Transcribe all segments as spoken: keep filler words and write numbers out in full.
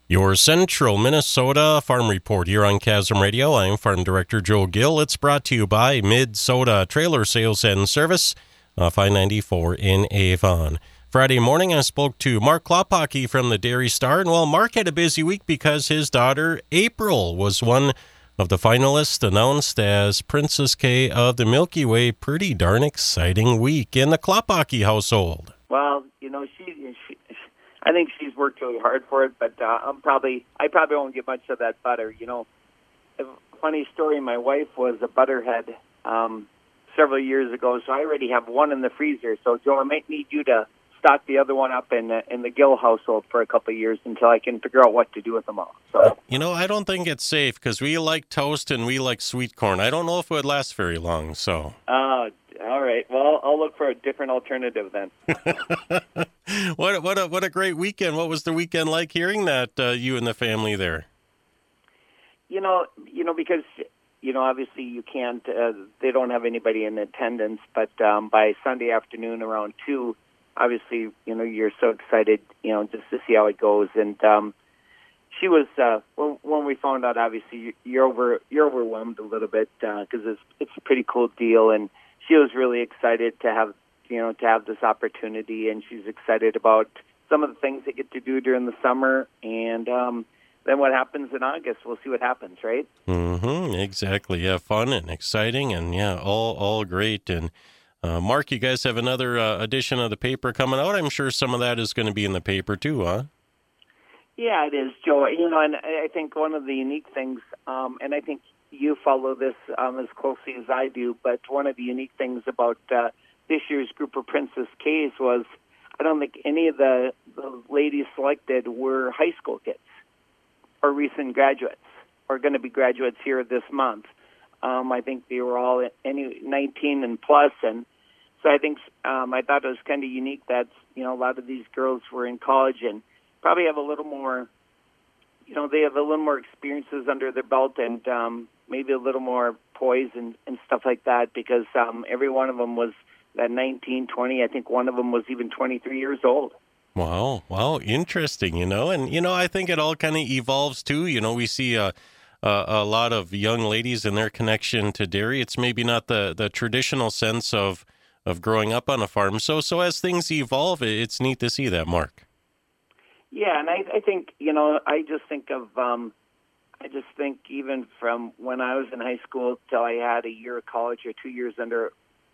Your Central Minnesota Farm Report here on Chasm Radio. I'm Farm Director Joe Gill. It's brought to you by Mid-Soda Trailer Sales and Service off I ninety-four in Avon. Friday morning, I spoke to Mark Klopacki from the Dairy Star. And, well, Mark had a busy week because his daughter, April, was one of the finalists announced as Princess K of the Milky Way. Pretty darn exciting week in the Klopacki household. Well, you know, she, she I think she's worked really hard for it, but uh, I'm probably I probably won't get much of that butter. You know, a funny story. My wife was a butterhead um, several years ago, so I already have one in the freezer. So, Joe, I might need you to stock the other one up in the, in the Gill household for a couple of years until I can figure out what to do with them all. So, you know, I don't think it's safe because we like toast and we like sweet corn. I don't know if it would last very long. So, uh, all right. Well, I'll look for a different alternative then. what what a what a great weekend! What was the weekend like? Hearing that uh, you and the family there. You know, you know because you know obviously you can't. Uh, they don't have anybody in attendance, but um, by Sunday afternoon around two. Obviously, you know, you're so excited, you know, just to see how it goes. And um, she was, uh, when, when we found out, obviously, you're over, you're overwhelmed a little bit because uh, it's it's a pretty cool deal. And she was really excited to have, you know, to have this opportunity. And she's excited about some of the things they get to do during the summer. And um, then what happens in August, we'll see what happens, right? Mm-hmm, exactly. Yeah, fun and exciting and, yeah, all all great. And Uh, Mark, you guys have another uh, edition of the paper coming out. I'm sure some of that is going to be in the paper too, huh? Yeah, it is, Joe. You know, and I think one of the unique things, um, and I think you follow this um, as closely as I do, but one of the unique things about uh, this year's group of Princess K's was I don't think any of the, the ladies selected were high school kids or recent graduates or going to be graduates here this month. Um, I think they were all any nineteen and plus, and so I think um, I thought it was kind of unique that you know a lot of these girls were in college and probably have a little more, you know, they have a little more experiences under their belt and um, maybe a little more poise and, and stuff like that because um, every one of them was that nineteen, twenty. I think one of them was even twenty-three years old. Wow, wow, interesting. You know, and you know, I think it all kind of evolves too. You know, we see a. Uh, a lot of young ladies and their connection to dairy. It's maybe not the, the traditional sense of of growing up on a farm. So so as things evolve, it's neat to see that, Mark. Yeah, and I, I think, you know, I just think of, um, I just think even from when I was in high school till I had a year of college or two years under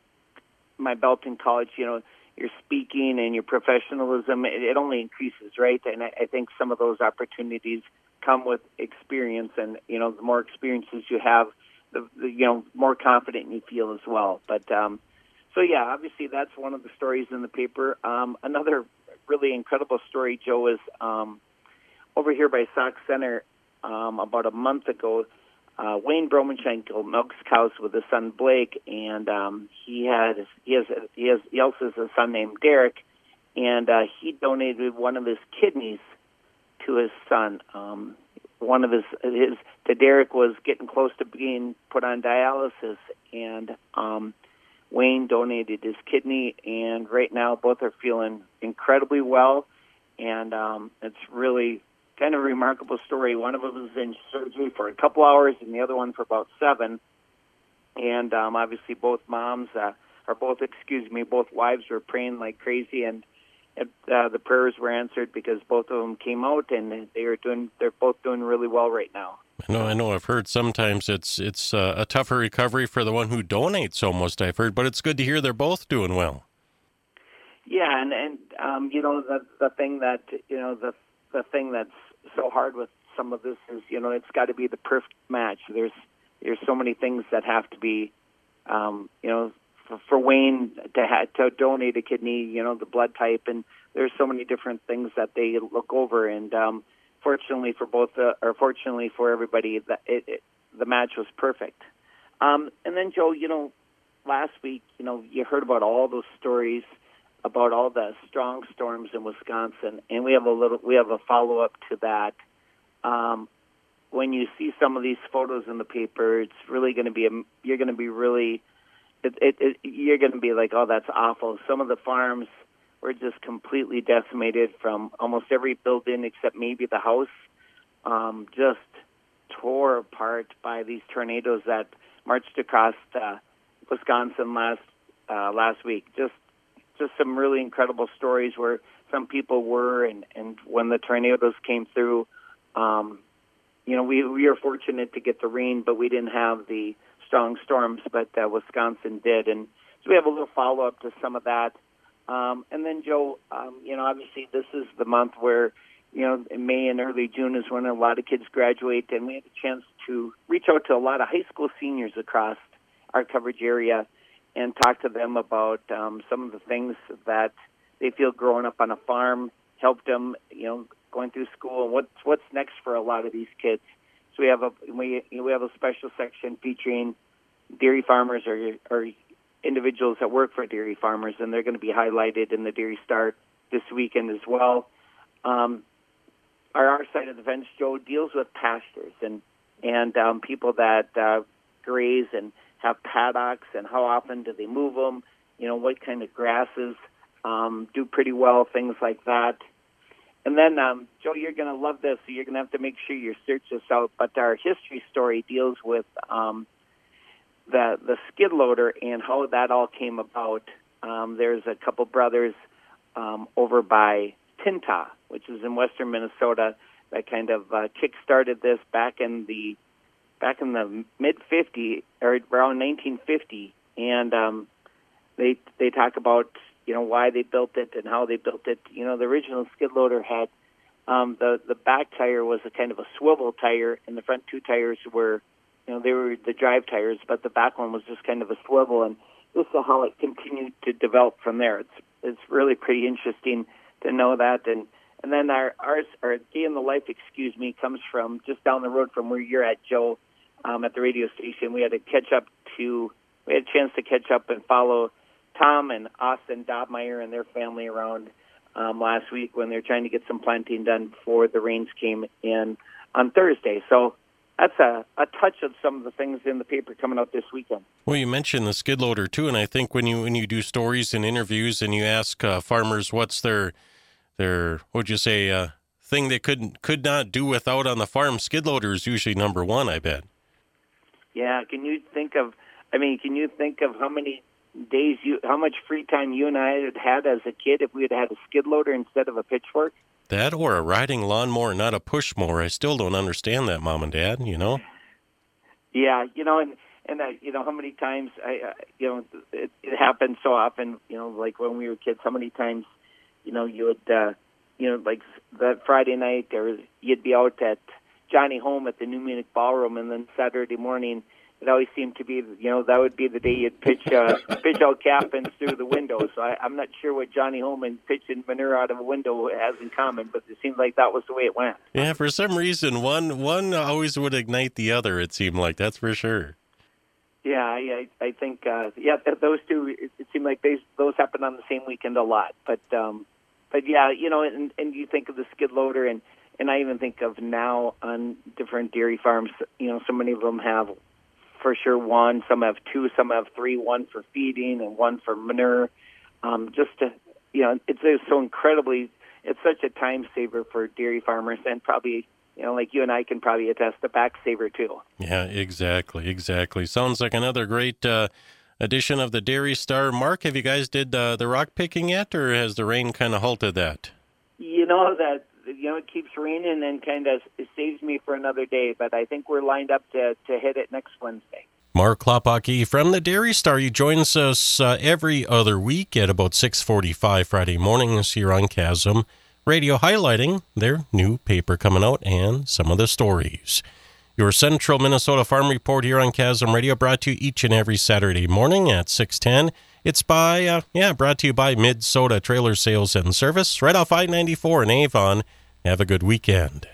my belt in college, you know, your speaking and your professionalism, it, it only increases, right? And I, I think some of those opportunities come with experience, and you know, the more experiences you have, the, the you know, more confident you feel as well. But um, so yeah, obviously that's one of the stories in the paper. Um, another really incredible story, Joe, is um, over here by Sauk Center um, about a month ago. Uh, Wayne Bromenschenkel milks cows with his son Blake, and um, he had he has he has he also has a son named Derek, and uh, he donated one of his kidneys to his son. Um, one of his his the Derek was getting close to being put on dialysis, and um, Wayne donated his kidney, and right now both are feeling incredibly well, and um, it's really kind of a remarkable story. One of them was in surgery for a couple hours, and the other one for about seven. And um, obviously, both moms, uh, or both, excuse me, both wives were praying like crazy, and it, uh, the prayers were answered because both of them came out, and they are doing. They're both doing really well right now. I know. I know. I've heard sometimes it's it's uh, a tougher recovery for the one who donates. Almost, I've heard, but it's good to hear they're both doing well. Yeah, and and um, you know the the thing that you know the the thing that's so hard with some of this is you know it's got to be the perfect match. There's there's so many things that have to be, um, you know, for, for Wayne to ha- to donate a kidney, you know, the blood type, and there's so many different things that they look over. And um, fortunately for both, uh, or fortunately for everybody, that it, it, the match was perfect. Um, and then Joe, you know, last week, you know, you heard about all those stories about all the strong storms in Wisconsin, and we have a little, we have a follow up to that. Um, when you see some of these photos in the paper, it's really going to be, a, you're going to be really, it, it, it, you're going to be like, oh, that's awful. Some of the farms were just completely decimated from almost every building except maybe the house. um, just tore apart by these tornadoes that marched across uh, Wisconsin last uh, last week. Just just some really incredible stories where some people were, and, and when the tornadoes came through, um, you know, we we were fortunate to get the rain, but we didn't have the strong storms, but uh, Wisconsin did. And so we have a little follow-up to some of that. Um, and then, Joe, um, you know, obviously this is the month where, you know, in May and early June is when a lot of kids graduate, and we had a chance to reach out to a lot of high school seniors across our coverage area and talk to them about um, some of the things that they feel growing up on a farm helped them, you know, going through school, and what's what's next for a lot of these kids. So we have a we we have a special section featuring dairy farmers or or individuals that work for dairy farmers, and they're going to be highlighted in the Dairy Star this weekend as well. Um, our our side of the fence, Joe, deals with pastures and and um, people that uh, graze and have paddocks, and how often do they move them? You know, what kind of grasses um, do pretty well, things like that. And then, um, Joe, you're going to love this, so you're going to have to make sure you search this out. But our history story deals with um, the the skid loader and how that all came about. Um, there's a couple brothers um, over by Tinta, which is in western Minnesota, that kind of uh, kick-started this back in the back in the mid fifties, or around nineteen fifty, and um, they they talk about, you know, why they built it and how they built it. You know, the original skid loader had um, the the back tire was a kind of a swivel tire, and the front two tires were, you know, they were the drive tires, but the back one was just kind of a swivel, and this is how it continued to develop from there. It's it's really pretty interesting to know that. And and then our ours our day in the life, excuse me, comes from just down the road from where you're at, Joe, um, at the radio station. We had to catch up to we had a chance to catch up and follow Tom and Austin Dobmeyer and their family around um, last week when they're trying to get some planting done before the rains came in on Thursday. So that's a, a touch of some of the things in the paper coming out this weekend. Well, you mentioned the skid loader too, and I think when you when you do stories and interviews and you ask uh, farmers what's their their what'd you say uh, thing they could could not do without on the farm, skid loader is usually number one, I bet. Yeah, can you think of? I mean, can you think of how many days you, how much free time you and I had had as a kid if we had had a skid loader instead of a pitchfork? That or a riding lawnmower, not a push mower. I still don't understand that, Mom and Dad, you know? Yeah, you know, and, and uh, you know, how many times, I, uh, you know, it, it happened so often, you know, like when we were kids, how many times, you know, you would, uh, you know, like that Friday night, or you'd be out at Johnny Home at the New Munich Ballroom, and then Saturday morning, it always seemed to be, you know, that would be the day you'd pitch uh, pitch out Captains through the window. So I, I'm not sure what Johnny Home and pitching manure out of a window has in common, but it seemed like that was the way it went. Yeah, for some reason, one one always would ignite the other, it seemed like, that's for sure. Yeah, I, I think, uh, yeah, those two, it, it seemed like they, those happened on the same weekend a lot. But, um, but yeah, you know, and, and you think of the skid loader, and, and I even think of now on different dairy farms, you know, so many of them have for sure one, some have two, some have three, one for feeding and one for manure. Um, just to, you know, it's, it's so incredibly, it's such a time saver for dairy farmers, and probably, you know, like you and I can probably attest, a back saver too. Yeah, exactly, exactly. Sounds like another great uh, edition of the Dairy Star. Mark, have you guys did uh, the rock picking yet, or has the rain kind of halted that? You know, that, you know, it keeps raining and kind of it saves me for another day, but I think we're lined up to, to hit it next Wednesday. Mark Klopacki from the Dairy Star. He joins us uh, every other week at about six forty-five Friday mornings here on Chasm Radio, highlighting their new paper coming out and some of the stories. Your Central Minnesota Farm Report here on Chasm Radio, brought to you each and every Saturday morning at six ten. It's by, uh, yeah, brought to you by Mid-Soda Trailer Sales and Service, right off I ninety-four in Avon. Have a good weekend.